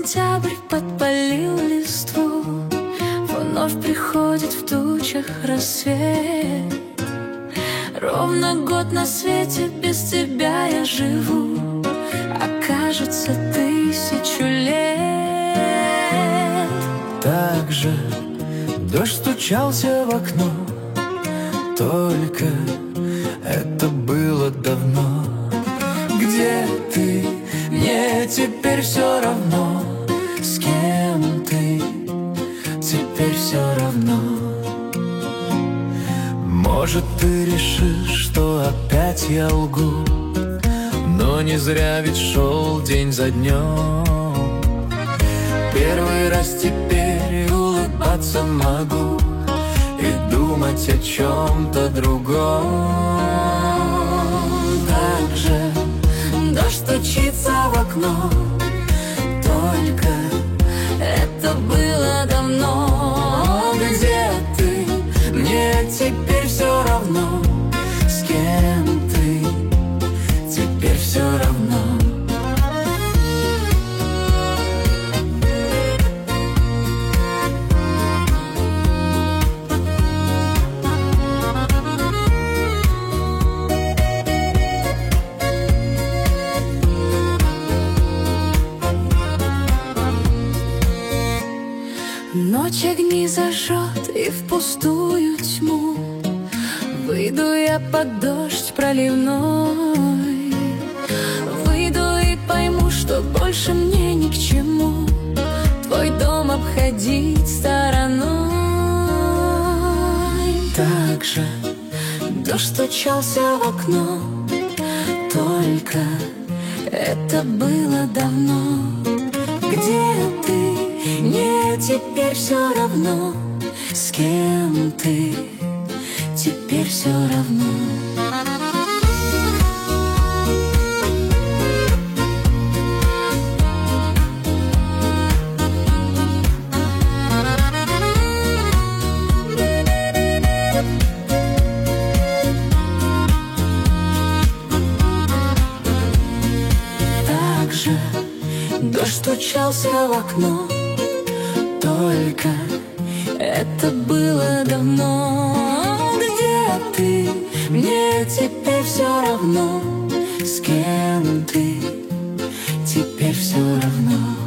сентябрь подпалил листву, вновь приходит в тучах рассвет. Ровно год на свете, без тебя я живу, а кажется 1000 лет. Так же дождь стучался в окно, только это было давно. Где ты? Мне теперь все равно. С кем ты? Теперь все равно. Может, ты решишь, что опять я лгу, но не зря ведь шел день за днем. Первый раз теперь улыбаться могу и думать о чем-то другом. Так же дождь стучится в окно, только это было давно. Где ты? Мне теперь все равно. С кем ты? Теперь все равно. Ночь огни зажжет и в пустую тьму выйду я под дождь проливной. Выйду и пойму, что больше мне ни к чему твой дом обходить стороной. Так же дождь стучался в окно, только это было давно. Где ты? Мне теперь все равно. С кем ты? Теперь все равно. Так же дождь стучался в окно, только это было давно. Где ты? Мне теперь все равно. С кем ты? Теперь все равно.